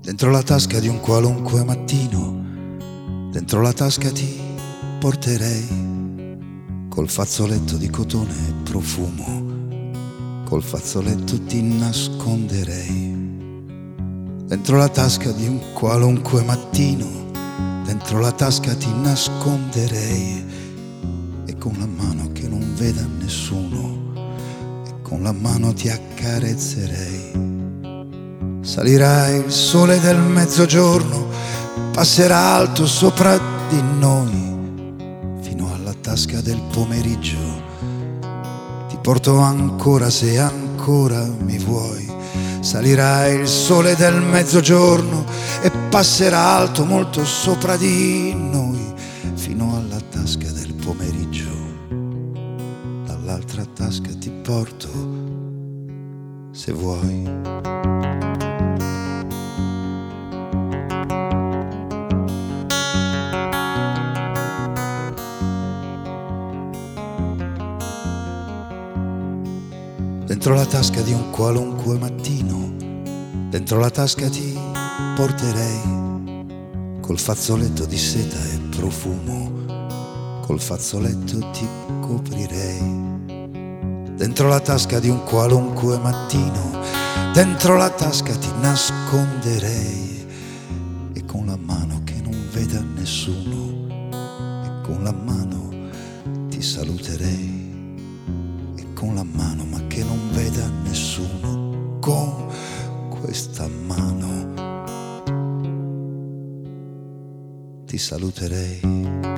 Dentro la tasca di un qualunque mattino, dentro la tasca ti porterei, col fazzoletto di cotone e profumo, col fazzoletto ti nasconderei. Dentro la tasca di un qualunque mattino, dentro la tasca ti nasconderei, e con la mano che non veda nessuno, e con la mano ti accarezzerei. Salirai il sole del mezzogiorno, passerà alto sopra di noi, fino alla tasca del pomeriggio. Ti porto ancora se ancora mi vuoi. Salirai il sole del mezzogiorno e passerà alto molto sopra di noi, fino alla tasca del pomeriggio. Dall'altra tasca ti porto se vuoi. Dentro la tasca di un qualunque mattino, dentro la tasca ti porterei, col fazzoletto di seta e profumo, col fazzoletto ti coprirei. Dentro la tasca di un qualunque mattino, dentro la tasca ti nasconderei, e con la mano che non veda nessuno, e con la mano ti saluterei. Con la mano ma che non veda nessuno, con questa mano ti saluterei.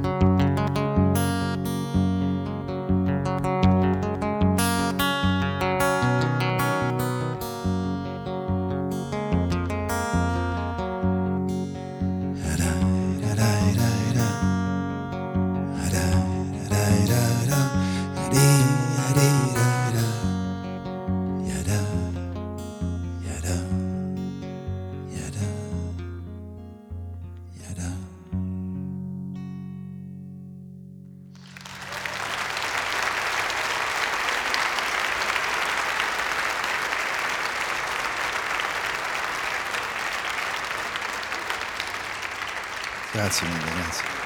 Grazie mille, grazie.